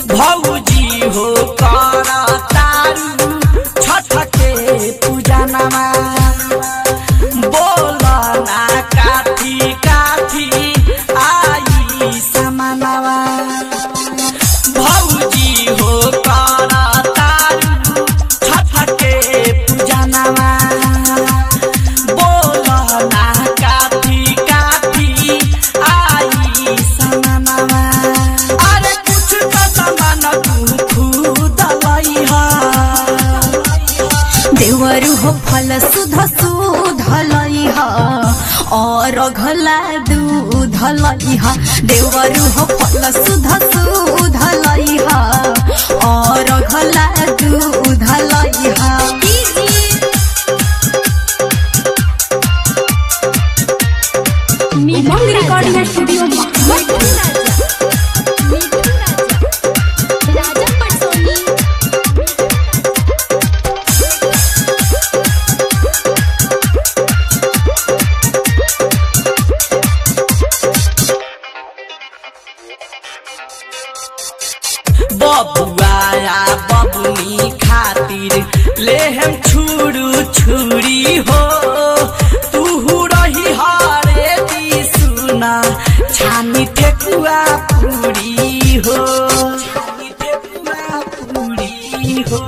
भौजी हो कर तारू छठ के पूजा नमा बोलना काठी काठी आई समानवा भौजी हो कर तारू छठ के पूजा नमा बोलना काठी काठी आई समानवा अरे कुछ तो समान तू खुद लइहा देवरु हो फल सुध सुध लइहा और घला दूध लइहा देवरु हो फल सुध सुध लइहा और घला दूध लइहा उमंग रिकॉर्डिंग स्टूडियो राजा पटसोनी बबुआया बबुनी खातिर ले हम छुरू छुरी हो तू रही हरे दी सुना छानी ठेकुआ पूरी हो छानी ठेकुआ पूरी हो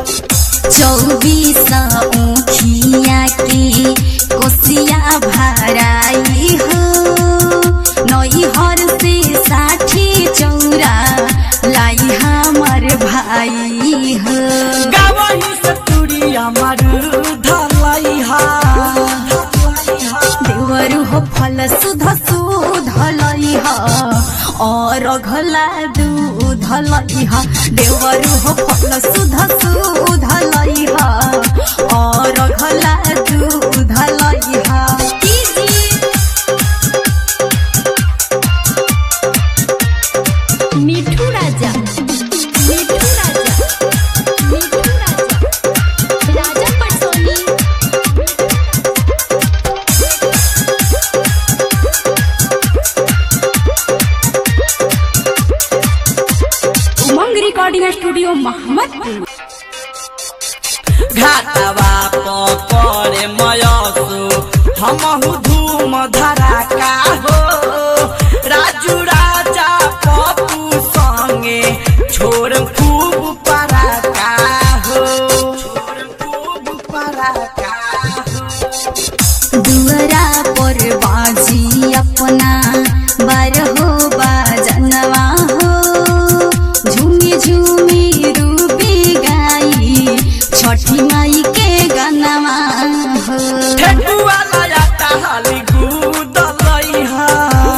24 ऊखिया के कोसिया भराई हो नई हर से 60 चौरा लाई हमर भाई हो गावही से तुरी अमर धलैहा देवरु हो फल सुध सुध लइहा और घला दूध लइहा देवरु हो फल सुध सुध लइहा और घला दूध लइहा मिठू राजा राजा पटसोनी उमंग रिकॉर्डिंग स्टूडियो मोहम्मदपुर घाटवा पकड़े मयसो हमहु धूम धराका हो राजू राजा पप्पू संगे छोड़ खूब पराका हो छोड़ खूब पराका हो दुअरा पर बाजी अपना बारहो बाजनवा हो झूमी झूमी रूबी गाई छठी माई के गनवा हो ठेकुआ लाया हाली गुद लइहा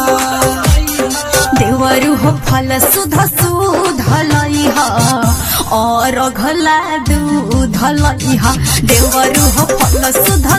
देवरु हो फल सुध सुध लइहा और घला दूध लइहा देवरु हो फल सुध